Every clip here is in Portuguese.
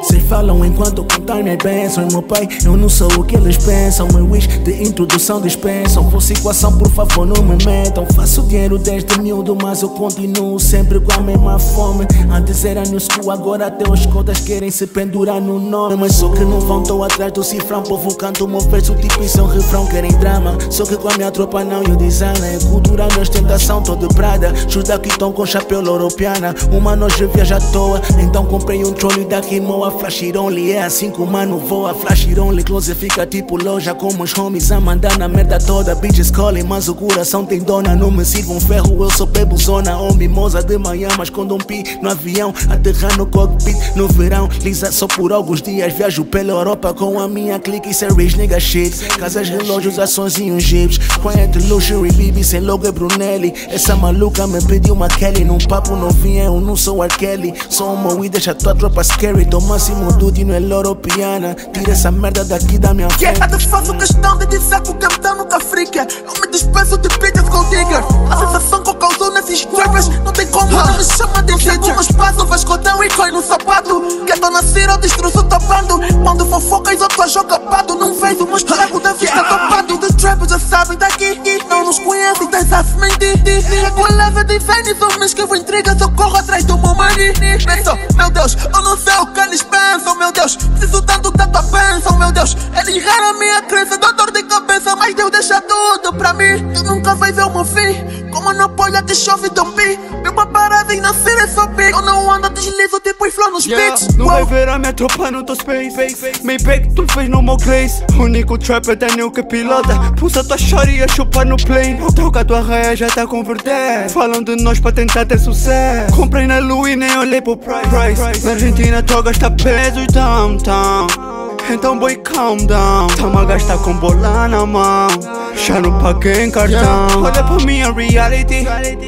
Cês falam enquanto contar minhas bênçãos. Meu pai, eu não sou o que eles pensam. Meu wish de introdução dispensam. Fosse equação, por favor, não me metam. Faço dinheiro desde miúdo, mas eu continuo sempre com a mesma fome. Antes era new school, agora até os cotas querem se pendurar no nome. Mas só que não vão, tô atrás do cifrão. Povo canta o meu verso, tipo isso é um refrão. Querem drama, só que com a minha tropa não. E o design é cultura, minha ostentação, tô de Prada. Shoes daqui tão com chapéu europeana. Uma noite viaja à toa, então comprei um trolley daqui moa. Flash it only, é assim que o mano voa. Flash it only, close fica tipo loja. Com os homies a mandar na merda toda. Bitches calling, mas o coração tem dona. Não me sirva um ferro, eu sou bebuzona. Ou mimosa de manhã, mas quando um pi no avião. Aterrar no cockpit no verão. Lisa só por alguns dias. Viajo pela Europa com a minha clique. Isso é rich nigga shit. Casas, relógios, ações e uns jeeps. Quiet luxury, baby, sem logo é Brunelli. Essa maluca me pediu uma Kelly. Num papo novinho, eu não sou R. Kelly. Sou uma weed, deixa tua tropa scary. Tô máximo dude, não é europeana. Tira essa merda daqui da minha frente. Até faço questão de dizer que o capitão nunca frica. Eu me despeço de bitches gold digger. A sensação que eu causou nesses rappers não tem como, não me chama de chego no espaço, vascotão e coi no sapato. Que eu tô nascer ou destruço topando. Quando fofocas eu tô jogapado. Não vejo o meu estrago da vista topado. Dos trappers já sabem daqui, não nos conhecem, tens a se mentir. Com a leve de Vênus, eu me escrevo intrigas, eu corro atrás do meu money. Penso, meu Deus, eu não sei o que eles pensam, meu Deus. Preciso tanto da tua bênção, meu Deus. Eles raram a minha crença, dou dor de cabeça, mas Deus deixa tudo pra mim. Tu nunca vai ver o meu fim, como na polha que chove tão pi. Meu paparazzi e nascer é só pi. Eu não ando deslizo tipo e flow nos beats. Não vai ver a minha tropa no teu space. Maybach tu fez no meu glaze. Único trapper Daniel que pilota. Pulsa tua shorty a chupar no plane. Troca tua raia já tá converter. Falam de nós pra tentar ter sucesso. Comprei na Louis nem olhei pro price. Na Argentina drogas tá peso e downtown. Então boy calm down. Tamo a gastar com bola na mão. Já não paguei em cartão. Olha pra minha reality,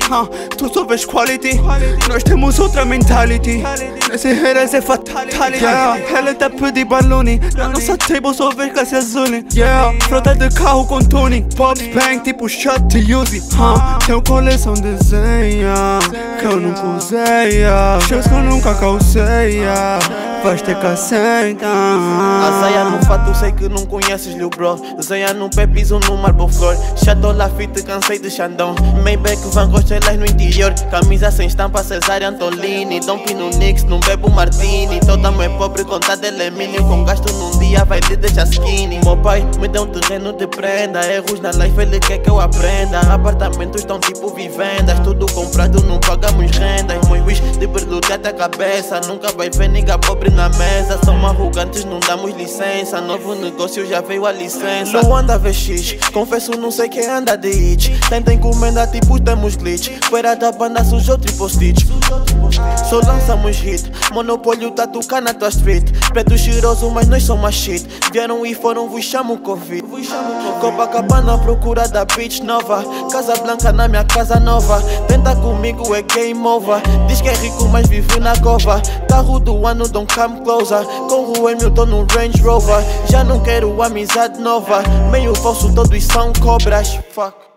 tu só vês quality. Nós temos outra mentality. Nesse haters é fatality. Ela tá pedindo balloon. Na nossa table só vês classe azul. Frota de carro com tuning. Pops bang tipo shot to use. Tenho coleção de desenha que eu nunca usei. Shows que eu nunca causei. Vais ter que aceitar. Azaia no fato, sei que não conheces, Lil Bro. Zaia no pé, piso no marble floor. Chateau Lafite, cansei de Xandão. Maybach, Van Costelas no interior. Camisa sem estampa, Cesária Antolini. Donkey no Knicks, não bebo Martini. Toda mãe pobre, conta dele é mínimo. Com gasto num dia, vai lhe deixar skinny. Meu pai me deu um terreno de prenda. Erros na life, ele quer que eu aprenda. Apartamentos estão tipo vivendas. Tudo comprado, não pagamos rendas. Meus wish de berluque até a cabeça. Nunca vai ver nigga pobre na mesa. Somos arrogantes, não damos licença. Novo negócio já veio a licença. Não anda VX, confesso não sei quem anda de it. Tenta encomenda tipo temos glitch. Fora da banda sujou triple stitch. Só lançamos hit. Monopólio tá tocando na tua street. Preto cheiroso mas nós somos shit. Vieram e foram, vos chamo Covid. Copacabana à procura da bitch nova. Casa Blanca na minha casa nova. Tenta comigo é game over. Diz que é rico mas vive na cova. Carro do ano don't come closer. Com o Emil tô no Range Rover. Já não quero amizade nova. Meio falso todos são cobras. Fuck.